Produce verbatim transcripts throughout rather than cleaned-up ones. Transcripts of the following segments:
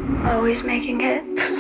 always making hits.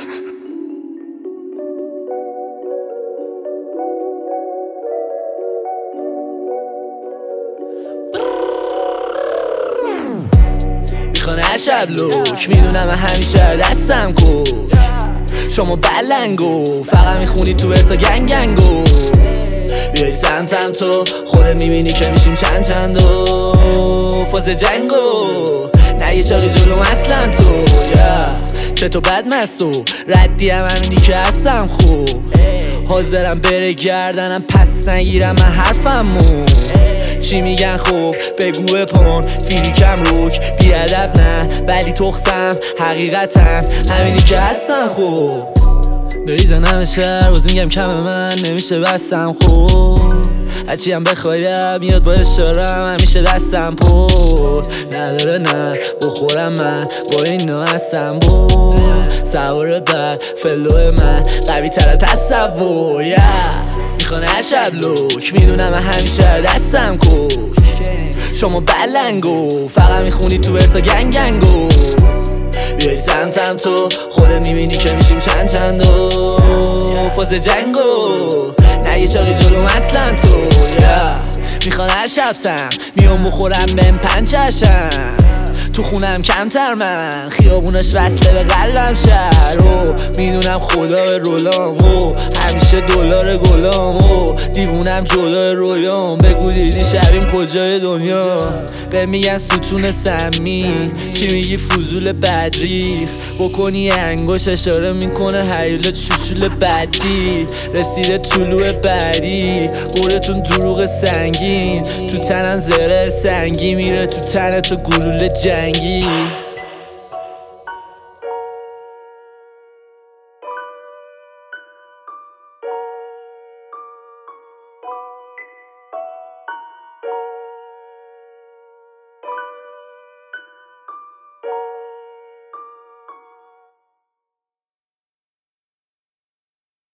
میخوان هر شب لوک، میدونم همیشه دستم کو. شما بلنگو فقط میخونی تو ورسا گنگ گنگو. بیای سمتم تو خودت میبینی که میشیم چند چندو. فاز جنگو نه یه چاقی جلوم اصلا تو. yeah. چطور بد مستو ردی هم همینی که هستم خوب. حاضرم بره گردنم پس نگیرم من حرفمو. چی میگن خوب بگو بپن فیریکم روک. بیادب نه ولی تخصم حقیقتم همینی که هستم خوب. بریزنم شهر باز میگم کم من نمیشه بستم خوب. هرچی هم بخوایم میاد با اشارم همیشه دستم پر. نداره نه بخورم من با اینا هستم بود. سوار بر فلو من قوی تر تصور. yeah. میخوان هر شب لوک میدونم همیشه دستم کوک. شما بلنگو فقط میخونی تو ورسا گنگ گنگو. بیای سمتم تو خودت میبینی که میشیم چند چندو. فاز جنگو نه یه چاقی جلوم اصلا تو. yeah. میخوان هر شب سم میام بخورم بهم پنچشم. تو خونم کمتر من خیابونش رسله به قلبم شهر. و میدونم خدا به رولام و همیشه دلار گلام و دیوونم جلوی رویام. بگو دیدی شبیم کجای دنیا. به میگن ستون سمی چی میگی فضول بدری. بکنی انگوش اشاره میکنه هیولت شوشول بدی. رسیده طلوع بعدی برتون دروغ سنگین. تو تنم زره سنگی میره تو تن تو گلوله جنگی.